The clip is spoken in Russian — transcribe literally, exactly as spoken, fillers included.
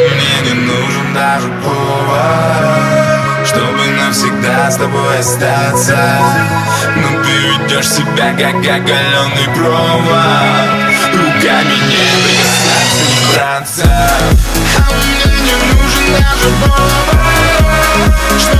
Мне не нужен даже повод, чтобы навсегда с тобой остаться. Но ты ведешь себя как оголенный провод, руками не прикасаться, не браться. А мне не нужен даже повод,